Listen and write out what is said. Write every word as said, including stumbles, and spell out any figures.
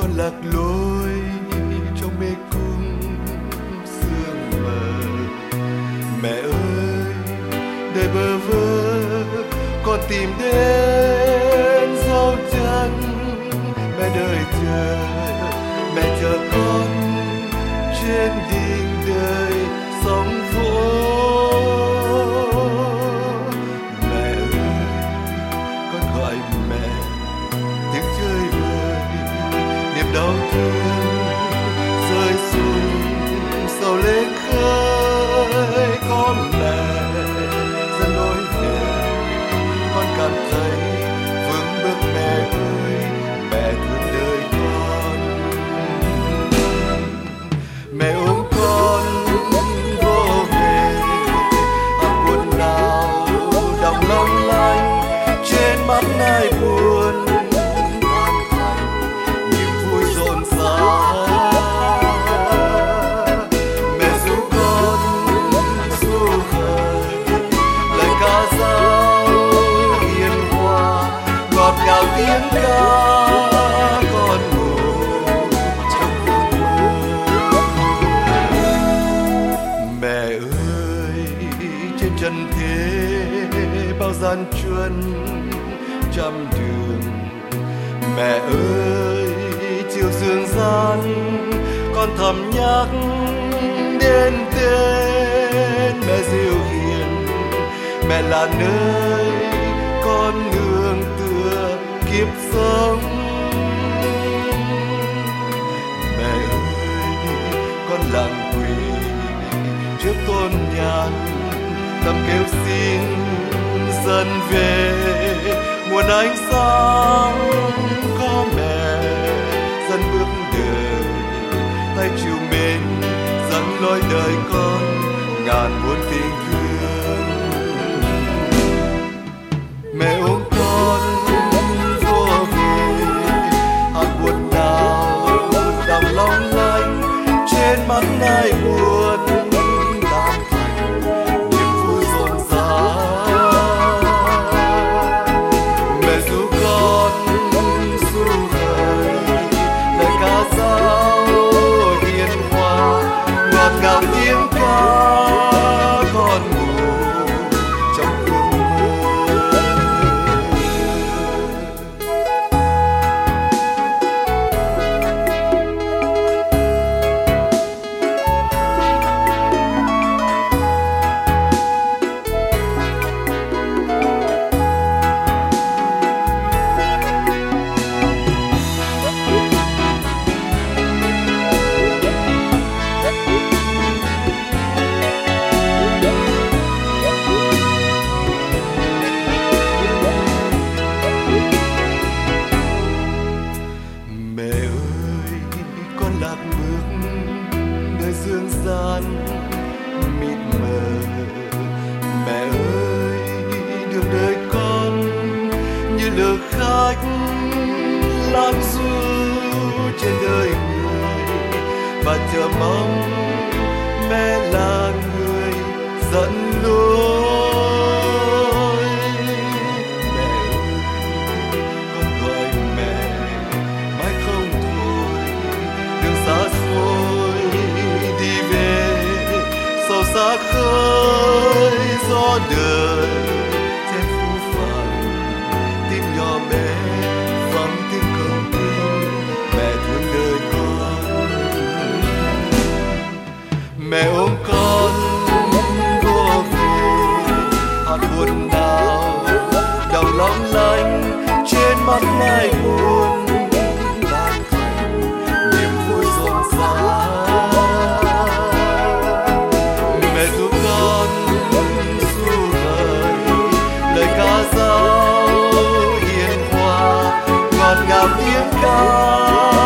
con lạc lối trong mê cung sương mờ. Mẹ ơi, đời bơ vơ con tìm đến dấu chân. Mẹ đợi chờ, mẹ chờ con trên đỉnh đời sóng vỗ. Mẹ ơi, con gọi mẹ tiếng chơi vơi, niềm đau thương rơi xuống sầu lên khơi. Con mẹ dẫn lối về, con cảm thấy vững bước. Mẹ ơi, mẹ thương đời con. Mẹ ôm con vô về, hạt buồn nào đọng long lanh trên mắt ai buồn tan thành niềm vui rộn rã. Mẹ ru con ru khơi lời ca dao hiền hòa, ngọt ngào tiếng ca con ngủ trong giấc mơ. Mẹ ơi, trên trần thế bao gian truân trăm đường. Mẹ ơi, chiều dương gian con thầm nhắc đến tên mẹ dịu hiền. Mẹ là nơi con nương tựa kiếp sống. Mẹ ơi, con lặng quỳ trước tôn nhang, tâm kêu xin dần về muôn ánh sáng. Có mẹ dần bước đời, tay chiều mến dẫn lối đời con ngàn muôn tình thương. Mẹ ôm con vô về, hạt buồn nào đọng long lanh trên mắt ai buồn tan thành niềm vui rộn rã. Mẹ ru con ru khơi lời ca dao hiền hòa, ngọt ngào tiếng ca con ngủ trong ước mơ. Mẹ ơi, con lạc bước nơi dương gian mịt mờ. Mẹ ơi, đường đời con như lữ khách lang du trên đời người, và chờ mong mẹ là người dẫn lối. Mẹ ơi, con gọi mẹ mãi không thôi, đường xa xôi đi về sầu xa khơi gió đời. Trên phố phận tim nhỏ bé vắng tiếng cầu kinh, mẹ thương đời con. Mẹ ôm con vô về, hạt buồn nào đọng long lanh trên mắt ai buồn tan thành niềm vui rộn rã. Mẹ ru con ru khơi lời ca dao hiền hòa, ngọt ngào tiếng ca